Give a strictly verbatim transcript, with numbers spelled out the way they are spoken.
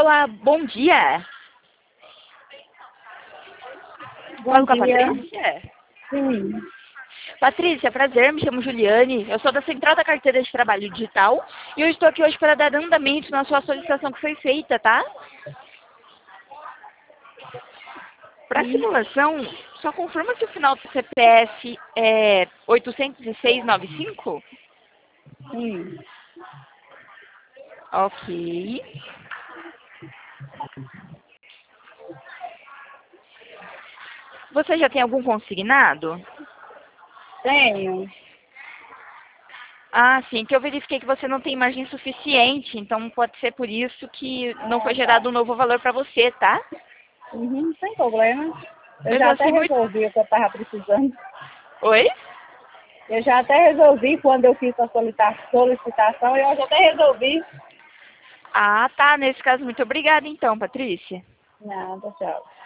Olá, bom dia. Bom Falo com a dia. Patrícia? Sim. Patrícia, prazer, me chamo Juliane. Eu sou da Central da Carteira de Trabalho Digital e eu estou aqui hoje para dar andamento na sua solicitação que foi feita, tá? Para simulação, só confirma se o final do C P F é oito zero seis nove cinco? Sim. Ok. Você já tem algum consignado? Tenho. Ah, sim, que eu verifiquei que você não tem margem suficiente, então pode ser por isso que não Ah, foi tá. gerado um novo valor para você, tá? Uhum, sem problema. Eu Mesmo já até assim, muito... resolvi o que eu estava precisando. Oi? Eu já até resolvi quando eu fiz a solita- solicitação, eu já até resolvi. Ah, tá. Nesse caso, muito obrigada então, Patrícia. Nada, tchau.